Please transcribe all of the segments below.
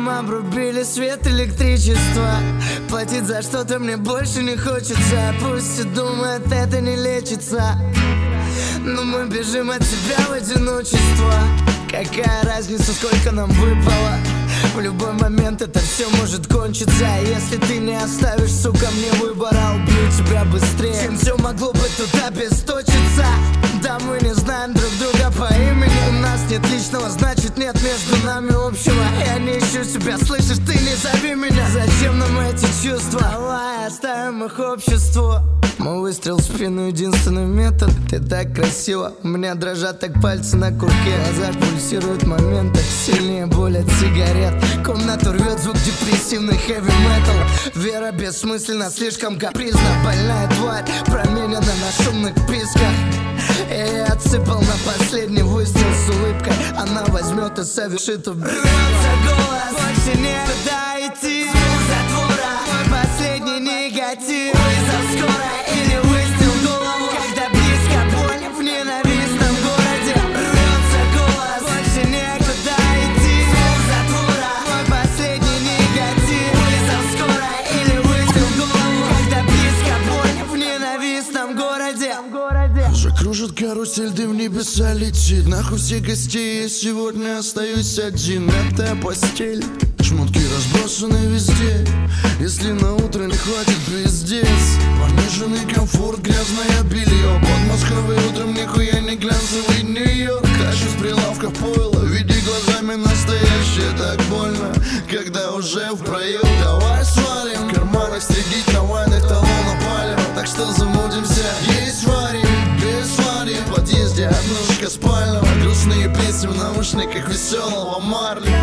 нам обрубили свет, электричество. Платить за что-то мне больше не хочется. Пусть все думают, это не лечится, но мы бежим от себя в одиночество. Какая разница, сколько нам выпало? В любой момент это все может кончиться. Если ты не оставишь, сука, мне выбора, убью тебя быстрее, чем все могло бы тут обесточиться. Да, мы не знаем друг друга по имени. У нас нет личного, значит нет между нами общего. Я не ищу тебя, слышишь, ты не зови меня. Зачем нам эти чувства? Давай оставим их обществу. Мой выстрел в спину — единственный метод. Ты так красиво, у меня дрожат так пальцы на курке. В глазах пульсирует момент, так сильнее боль от сигарет. Комнату рвет звук депрессивный хэви-метал. Вера бессмысленна, слишком капризна. Больная тварь променена на шумных писках. Я отсыпал на последний выстрел с улыбкой. Она возьмет и совершит убийство. Рвется голос, больше некуда идти. Звук затвора, мой последний негатив. Вызов скорой или выстрел в голову, когда близко боль в ненавистном городе. Рвется голос, больше некуда идти. Звук затвора, мой последний негатив. Вызов скорой или выстрел в голову, когда близко боль в ненавистном городе. Уже кружит карусель, дым в небеса летит. Нахуй все гостей, я сегодня остаюсь один. Это постель, шмотки разбросаны везде. Если на утро не хватит, пиздец. Пониженный комфорт, грязное белье. Под Москвой утром нихуя не глянцевый Нью-Йорк. Тащу с прилавков пойло, види глазами настоящее. Так больно, когда уже в проем. Давай свалим, в карманах среди трамвайных талонов палим. Так что замутимся, есть варим. В подъезде однушка спального. Грустные песни в наушниках веселого Марли.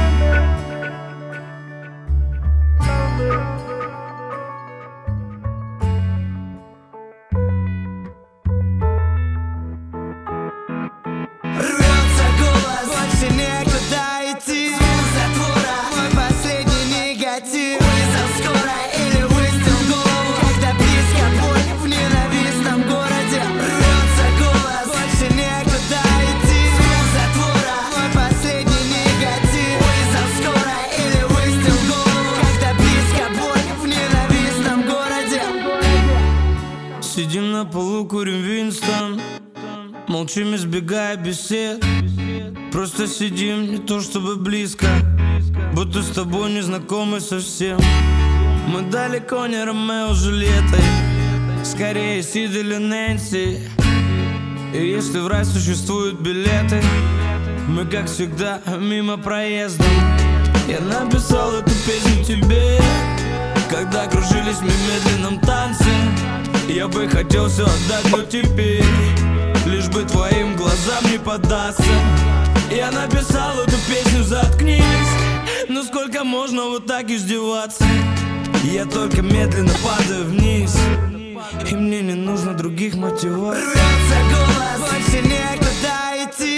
Рвется голос, больше некуда идти. Звук затвора, мой последний негатив. Вызов скорой или выстрел в голову, когда близко боль в ненавистном городе. Рвется голос, больше некуда идти. Звук затвора, мой последний негатив. Вызов скорой или выстрел в голову, когда близко боль в ненавистном городе. Сидим на полу, курим Винстон, молчим, избегая бесед. Просто сидим, не то чтобы близко, будто с тобой не знакомы совсем. Мы далеко не Ромео с Джульеттой, скорее Сид или Нэнси. И если в рай существуют билеты, мы, как всегда, мимо проездом. Я написал эту песню тебе, когда кружились мы в медленном танце. Я бы хотел все отдать, но теперь лишь бы твоим глазам не поддаться. Я написал эту песню, заткнись. Но сколько можно вот так издеваться? Я только медленно падаю вниз, и мне не нужно других мотиваций. Рвется голос, больше некуда идти.